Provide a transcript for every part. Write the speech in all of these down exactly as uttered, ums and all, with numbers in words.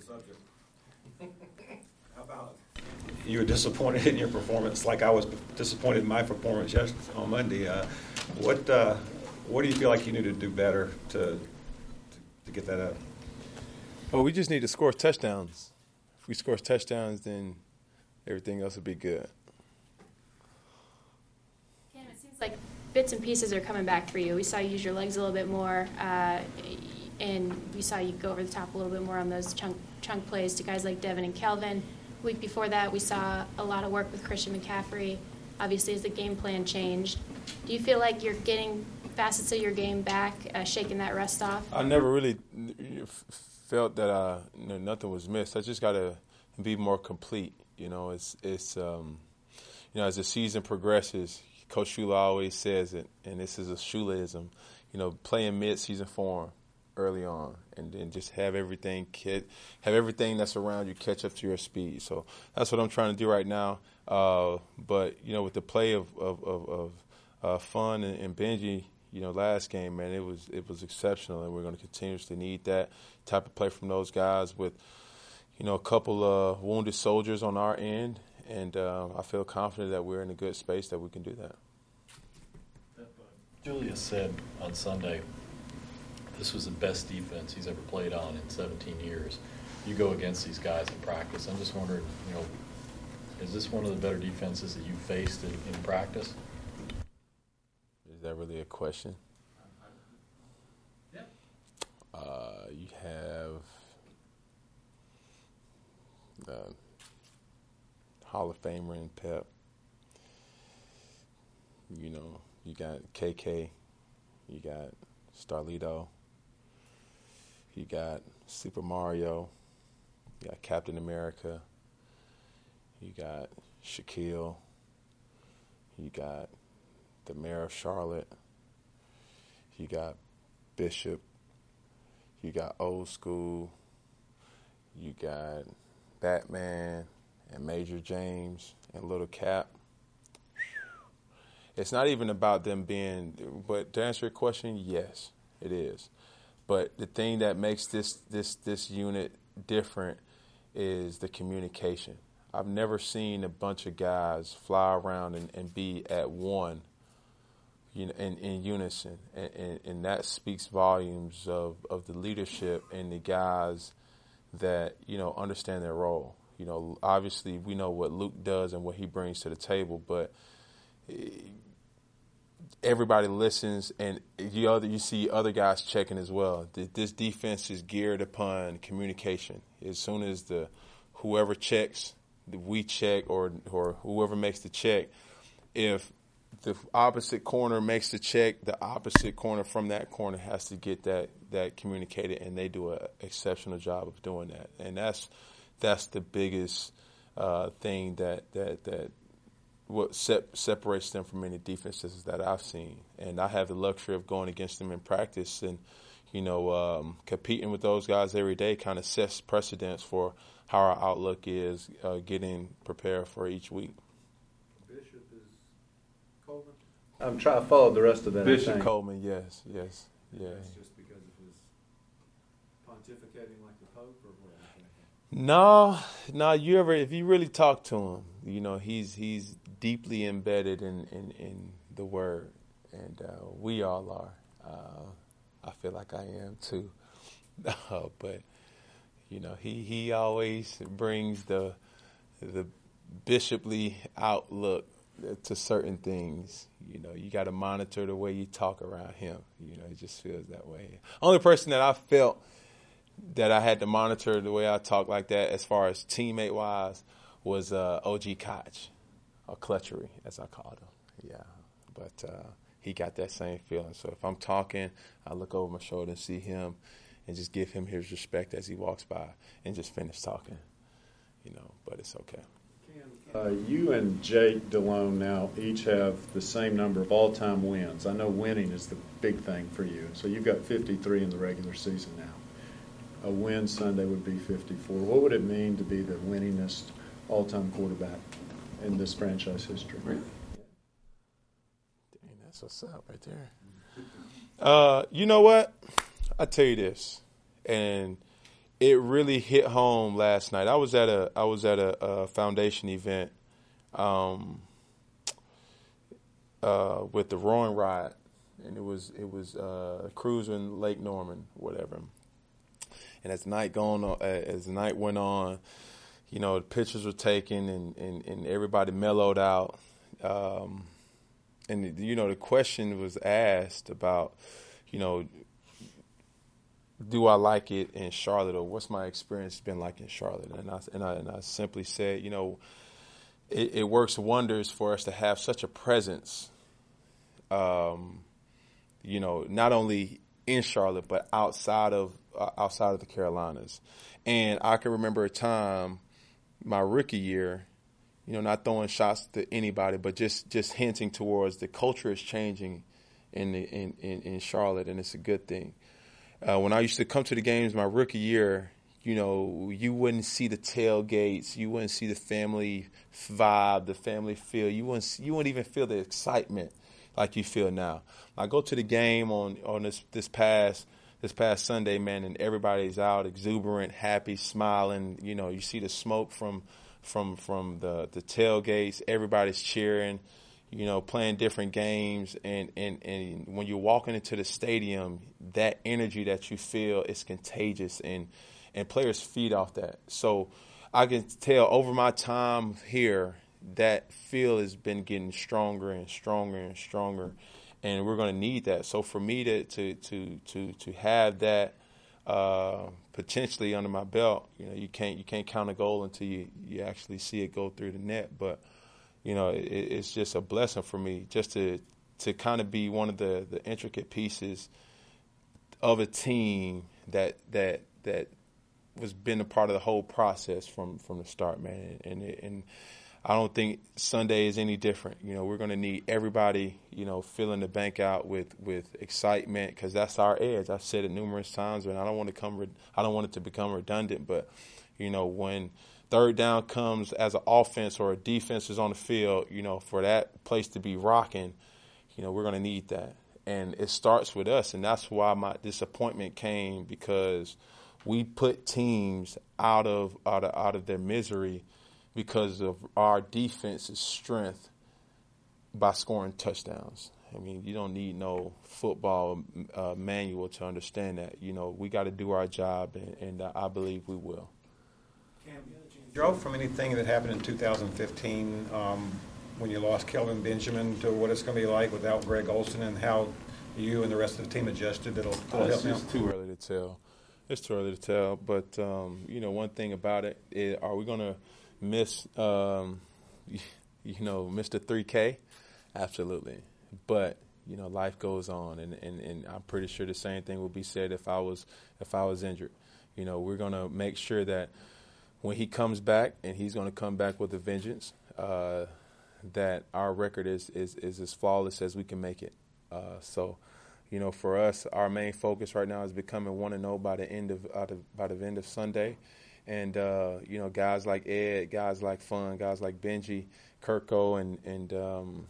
subject. How about you were disappointed in your performance, like I was disappointed in my performance yesterday on Monday. Uh, what uh, what do you feel like you need to do better to to, to get that up? Well, we just need to score touchdowns. If we score touchdowns, then everything else will be good. Cam, it seems like bits and pieces are coming back for you. We saw you use your legs a little bit more, uh, and we saw you go over the top a little bit more on those chunk chunk plays to guys like Devin and Kelvin. The week before that, we saw a lot of work with Christian McCaffrey, obviously, as the game plan changed. Do you feel like you're getting facets of your game back, uh, shaking that rust off? I never really felt that uh, you know, nothing was missed. I just got to be more complete. You know, it's it's um, you know, as the season progresses, Coach Shula always says it, and this is a Shulaism. You know, play in mid-season form early on, and then just have everything kid, have everything that's around you catch up to your speed. So that's what I'm trying to do right now. Uh, but you know, with the play of of of, of uh, Fun and, and Benji, you know, last game, man, it was it was exceptional, and we're going to continuously need that type of play from those guys with, you know, a couple of wounded soldiers on our end, and uh, I feel confident that we're in a good space that we can do that. Julius said on Sunday this was the best defense he's ever played on in seventeen years. You go against these guys in practice. I'm just wondering, you know, is this one of the better defenses that you faced in, in practice? Is that really a question? Yeah. Uh, you have uh, Hall of Famer in Pep. You know, you got K K. You got Starlito. You got Super Mario. You got Captain America. You got Shaquille. You got the Mayor of Charlotte. You got Bishop. You got Old School. You got Batman and Major James and Little Cap. It's not even about them being, but to answer your question, yes, it is. But the thing that makes this this this unit different is the communication. I've never seen a bunch of guys fly around and, and be at one, you know, in, in unison, and, and, and that speaks volumes of, of the leadership and the guys that, you know, understand their role. You know, obviously we know what Luke does and what he brings to the table, but everybody listens, and you other you see other guys checking as well. This defense is geared upon communication. As soon as the whoever checks, we check, or or whoever makes the check, if the opposite corner makes the check, the opposite corner from that corner has to get that that communicated, and they do an exceptional job of doing that. And that's that's the biggest uh, thing that that that. what sep- separates them from any defenses that I've seen. And I have the luxury of going against them in practice, and, you know, um, competing with those guys every day kind of sets precedents for how our outlook is uh, getting prepared for each week. Bishop is Coleman? I'm trying to follow the rest of that. Bishop Coleman, yes, yes, yeah. That's just because of his pontificating like the Pope, or what? No, no. You ever, if you really talk to him, you know, he's he's deeply embedded in, in, in the Word, and uh, we all are. Uh, I feel like I am too. Uh, but you know, he, he always brings the the bishoply outlook to certain things. You know, you got to monitor the way you talk around him. You know, it just feels that way. Only person that I felt that I had to monitor the way I talk like that, as far as teammate wise, was uh, O G Koch, or Clutchery, as I called him. Yeah, but uh, he got that same feeling. So if I'm talking, I look over my shoulder and see him, and just give him his respect as he walks by, and just finish talking. You know, but it's okay. Uh, you and Jake Delhomme now each have the same number of all-time wins. I know winning is the big thing for you. So you've got fifty-three in the regular season now. A win Sunday would be fifty-four. What would it mean to be the winningest all-time quarterback in this franchise history? Dang, that's what's up right there. Uh, you know what? I tell you this, and it really hit home last night. I was at a I was at a, a foundation event um, uh, with the Rowing Ride, and it was it was uh, cruising Lake Norman, whatever. And as the night going on, as the night went on, you know, the pictures were taken, and, and, and everybody mellowed out. Um, and you know, the question was asked about, you know, do I like it in Charlotte, or what's my experience been like in Charlotte? And I and I, and I simply said, you know, it, it works wonders for us to have such a presence. Um, you know, not only in Charlotte but outside of uh, outside of the Carolinas. And I can remember a time, my rookie year, you know, not throwing shots to anybody, but just, just hinting towards the culture is changing in the, in, in, in Charlotte, and it's a good thing. Uh, when I used to come to the games my rookie year, you know, you wouldn't see the tailgates, you wouldn't see the family vibe, the family feel. You wouldn't see, you wouldn't even feel the excitement like you feel now. I go to the game on on this this past this past Sunday, man, and everybody's out, exuberant, happy, smiling. You know, you see the smoke from from from the the tailgates. Everybody's cheering, you know, playing different games, and and and when you're walking into the stadium, that energy that you feel is contagious, and and players feed off that. So I can tell over my time here, that feel has been getting stronger and stronger and stronger, and we're going to need that. So for me to to to to to have that uh, potentially under my belt, you know, you can't you can't count a goal until you, you actually see it go through the net. But you know, it, it's just a blessing for me just to to kind of be one of the, the intricate pieces of a team that that that was been a part of the whole process from, from the start, man. And and, and I don't think Sunday is any different. You know, we're going to need everybody, you know, filling the bank out with, with excitement, because that's our edge. I've said it numerous times, and I don't want to come. I don't want it to become redundant. But you know, when third down comes as an offense or a defense is on the field, you know, for that place to be rocking, you know, we're going to need that, and it starts with us, and that's why my disappointment came, because we put teams out of out of out of their misery because of our defense's strength by scoring touchdowns. I mean, you don't need no football uh, manual to understand that. You know, we got to do our job, and, and uh, I believe we will. Drove from anything that happened in two thousand fifteen um, when you lost Kelvin Benjamin to what it's going to be like without Greg Olsen, and how you and the rest of the team adjusted? It'll, it'll Uh, help it's now. just too early to tell. It's too early to tell. But, um, you know, one thing about it is, are we going to miss, um, you know, Mister three K? Absolutely. But, you know, life goes on, and, and, and I'm pretty sure the same thing would be said if I was if I was injured. You know, we're going to make sure that when he comes back, and he's going to come back with a vengeance, uh, that our record is, is, is as flawless as we can make it. Uh, so, you know, for us, our main focus right now is becoming one and zero by the end of, out of by the end of Sunday, and uh, you know, guys like Ed, guys like Fun, guys like Benji, Kirko, and and um,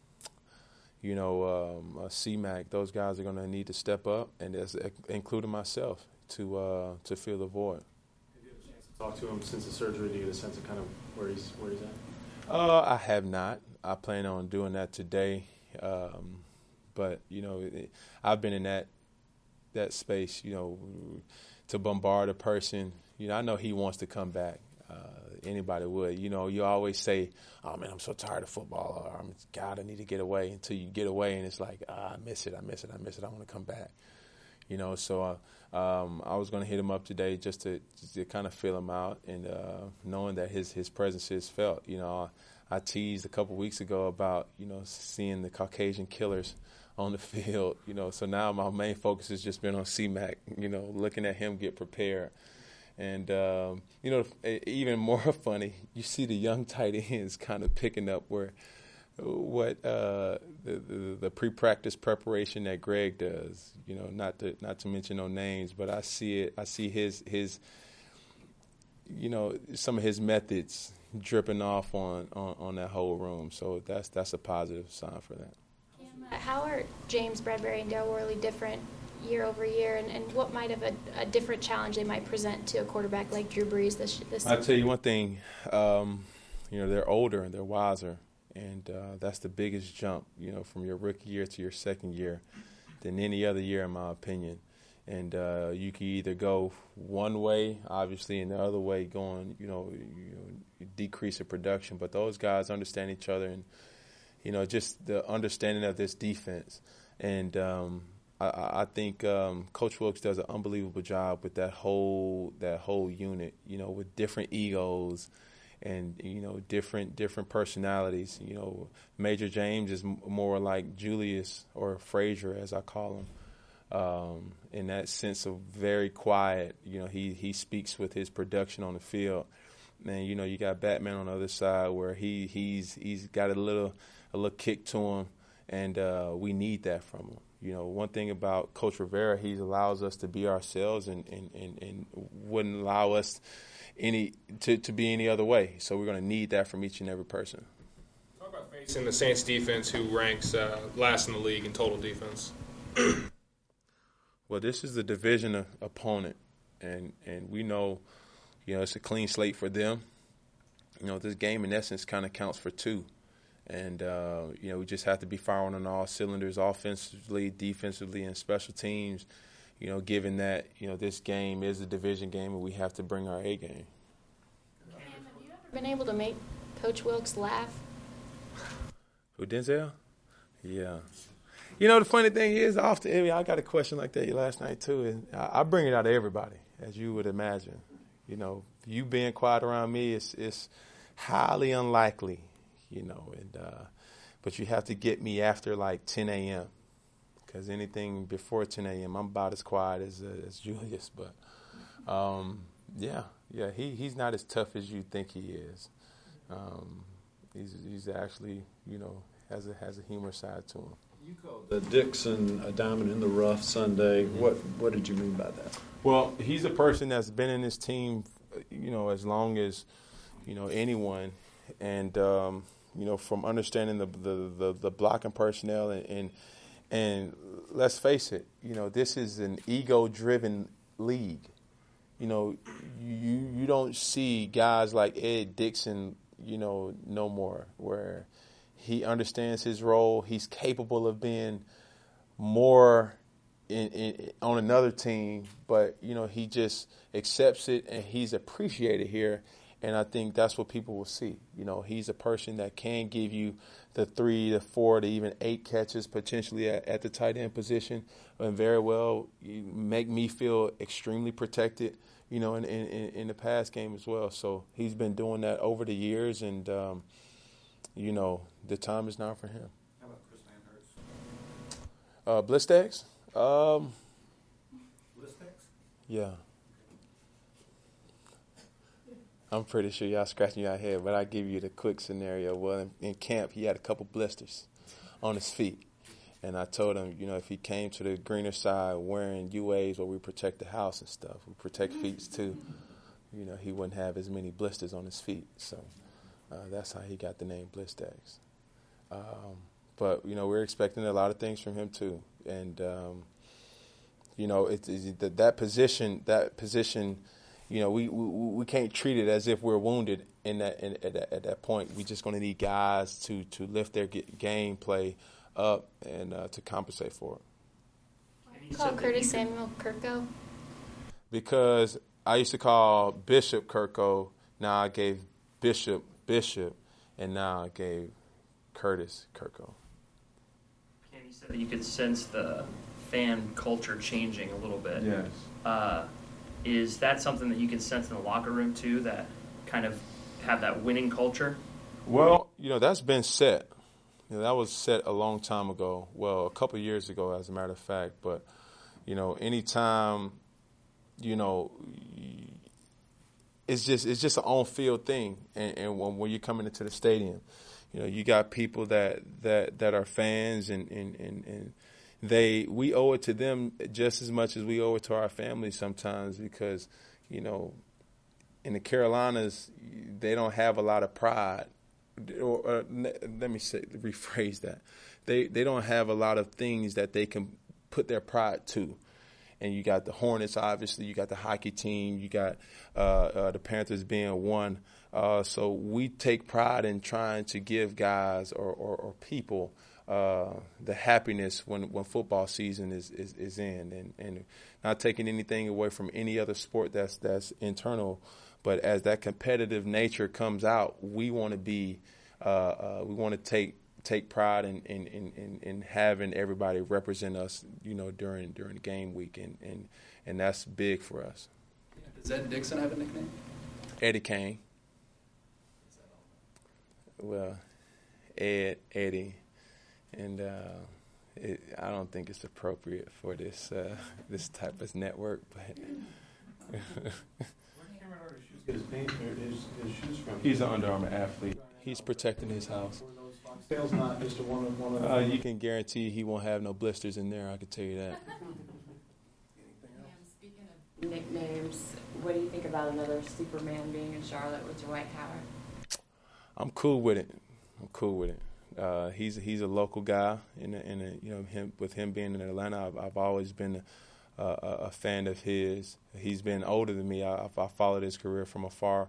you know, um, uh, C-Mac. Those guys are going to need to step up, and as, including myself, to uh, to fill the void. Have you had a chance to talk to him since the surgery to get a sense of kind of where he's where he's at? Uh, I have not. I plan on doing that today. Um, But, you know, it, I've been in that that space, you know, to bombard a person. You know, I know he wants to come back. Uh, anybody would. You know, you always say, oh, man, I'm so tired of football. Or, I'm, God, I need to get away, until you get away, and it's like, ah, I miss it, I miss it, I miss it. I want to come back. You know, so uh, um, I was going to hit him up today just to, just to kind of feel him out, and uh, knowing that his, his presence is felt. You know, I, I teased a couple weeks ago about, you know, seeing the Caucasian killers on the field, you know, so now my main focus has just been on C-Mac, you know, looking at him get prepared. And, um, you know, even more funny, you see the young tight ends kind of picking up where what uh, the, the, the pre-practice preparation that Greg does, you know, not to not to mention no names, but I see it, I see his, his you know, some of his methods dripping off on, on, on that whole room. So that's that's a positive sign for that. How are James Bradbury and Dale Worley different year over year, and, and what might have a, a different challenge they might present to a quarterback like Drew Brees this this I'll tell you one thing, um, you know, they're older and they're wiser, and uh, that's the biggest jump, you know, from your rookie year to your second year than any other year, in my opinion. And uh, you can either go one way, obviously, and the other way going, you know, you know, decrease in production. But those guys understand each other, and, you know, just the understanding of this defense. And um, I, I think um, Coach Wilkes does an unbelievable job with that whole that whole unit, you know, with different egos and, you know, different different personalities. You know, Major James is m- more like Julius or Frazier, as I call him. Um, in that sense of very quiet, you know, he, he speaks with his production on the field. And, you know, you got Batman on the other side where he, he's he's got a little a little kick to him, and uh, we need that from him. You know, one thing about Coach Rivera, he allows us to be ourselves and, and, and, and wouldn't allow us any to, to be any other way. So we're going to need that from each and every person. Talk about facing the Saints defense, who ranks uh, last in the league in total defense. Well, this is the division of opponent, and, and we know, you know, it's a clean slate for them. You know, this game, in essence, kind of counts for two. And, uh, you know, we just have to be firing on all cylinders, offensively, defensively, and special teams, you know, given that, you know, this game is a division game and we have to bring our A game. Cam, have you ever been able to make Coach Wilkes laugh? Who, Denzel? Yeah. You know, the funny thing is, often, I mean, I got a question like that last night, too, and I, I bring it out of everybody, as you would imagine. You know, you being quiet around me is is highly unlikely, you know, and uh, but you have to get me after, like, ten a.m., because anything before ten a.m., I'm about as quiet as, uh, as Julius. But, um, yeah, yeah, he, he's not as tough as you think he is. Um, he's, he's actually, you know, has a, has a humor side to him. You called the Dixon a diamond in the rough Sunday. What what did you mean by that? Well, he's a person that's been in this team, you know, as long as, you know, anyone. And, um, you know, from understanding the the, the, the blocking personnel and, and and let's face it, you know, this is an ego-driven league. You know, you you don't see guys like Ed Dixon, you know, no more, where he understands his role. He's capable of being more in, in, on another team, but, you know, he just accepts it and he's appreciated here. And I think that's what people will see. You know, he's a person that can give you the three to four to even eight catches potentially at, at the tight end position, and very well make me feel extremely protected, you know, in, in, in the pass game as well. So he's been doing that over the years, and, um, you know, the time is now for him. How about Chris Van Hurts? Uh, Blistex? Um, Blistex? yeah. I'm pretty sure y'all scratching your head, but I'll give you the quick scenario. Well, in, in camp, he had a couple blisters on his feet. And I told him, you know, if he came to the greener side wearing U As where we protect the house and stuff, we protect feet too, you know, he wouldn't have as many blisters on his feet. So uh, that's how he got the name Blistex. Um, but, you know, we're expecting a lot of things from him too. And, um, you know, it, it, that, that position, that position, you know, we, we we can't treat it as if we're wounded in that in, at, that, at that point. We're just going to need guys to, to lift their game play up and uh, to compensate for it. Why do you call Curtis Samuel Kirko? Because I used to call Bishop Kirko. Now I gave Bishop Bishop, and now I gave Curtis Kirko. And you said that you could sense the fan culture changing a little bit. Yes. Uh, Is that something that you can sense in the locker room, too, that kind of have that winning culture? Well, you know, that's been set. You know, that was set a long time ago. Well, a couple of years ago, as a matter of fact. But, you know, anytime, you know, it's just it's just an on-field thing. And, and when, when you're coming into the stadium, you know, you got people that, that, that are fans and, and, and, and They we owe it to them just as much as we owe it to our families sometimes, because, you know, in the Carolinas, they don't have a lot of pride. Or, or let me say, rephrase that. They they don't have a lot of things that they can put their pride to. and you got the Hornets, obviously, you got the hockey team, you got uh, uh, the Panthers being one. Uh, so we take pride in trying to give guys or, or, or people uh, the happiness when, when football season is, is, is in, and, and not taking anything away from any other sport that's that's internal. But as that competitive nature comes out, we want to be, uh, uh, we want to take take pride in, in, in, in having everybody represent us, you know, during during game week, and, and, and that's big for us. Does Ed Dixon have a nickname? Eddie Kane. Well, Ed, Eddie, and uh, it, I don't think it's appropriate for this uh, this type of network, but. Get his paint or his, his shoes from? He's an Under Armour athlete. He's protecting his house. Sales not just a one of one of. Uh, you can guarantee he won't have no blisters in there. I can tell you that. Speaking of nicknames, what do you think about another Superman being in Charlotte with Dwight Howard? I'm cool with it. I'm cool with it. Uh, he's he's a local guy, and and you know him with him being in Atlanta, I've, I've always been a, a, a fan of his. He's been older than me. I, I followed his career from afar,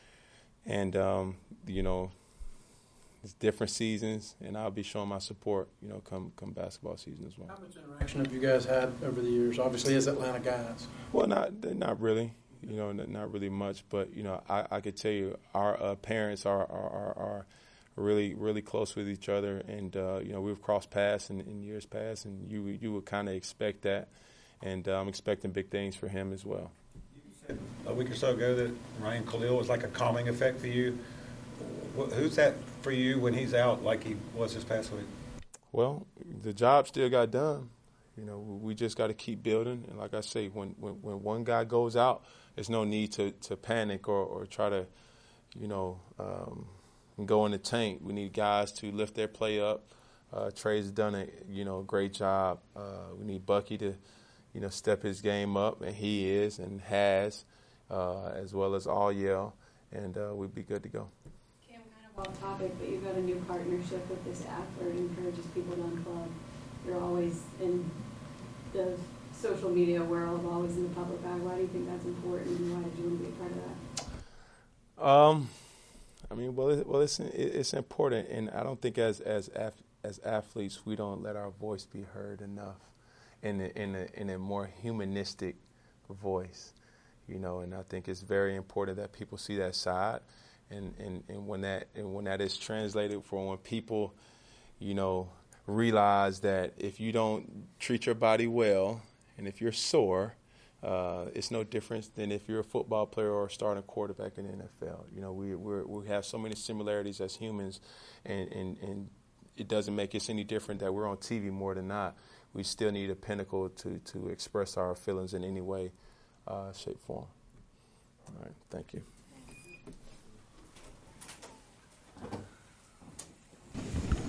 and um, you know, it's different seasons, and I'll be showing my support. You know, come come basketball season as well. How much interaction have you guys had over the years? Obviously, as Atlanta guys. Well, not not really. You know, not really much, but you know, I, I could tell you, our uh, parents are, are are are really really close with each other, and uh, you know, we've crossed paths in, in years past, and you you would kind of expect that, and uh, I'm expecting big things for him as well. You said a week or so ago that Ryan Khalil was like a calming effect for you. Wh- Who's that for you when he's out, like he was this past week? Well, the job still got done. You know, we just got to keep building, and like I say, when when, when one guy goes out, there's no need to, to panic or, or try to, you know, um, go in the tank. We need guys to lift their play up. Uh, Trey's done a, you know, great job. Uh, we need Bucky to, you know, step his game up, and he is and has, uh, as well as all Yale, and uh, we'd be good to go. Cam, kind of off topic, but you've got a new partnership with this app where it encourages people to unplug. You're always in the social media world, always in the public eye. Why do you think that's important, and why did you want to be a part of that? Um, I mean, well, it, well, it's it's important, and I don't think as as as athletes we don't let our voice be heard enough, in a, in a in a more humanistic voice, you know. And I think it's very important that people see that side, and and, and when that and when that is translated for when people, you know, realize that if you don't treat your body well, and if you're sore, uh, it's no different than if you're a football player or a starting quarterback in the N F L. You know, we we're, we have so many similarities as humans, and, and, and it doesn't make us any different that we're on T V more than not. We still need a pinnacle to, to express our feelings in any way, uh, shape, form. All right, thank you.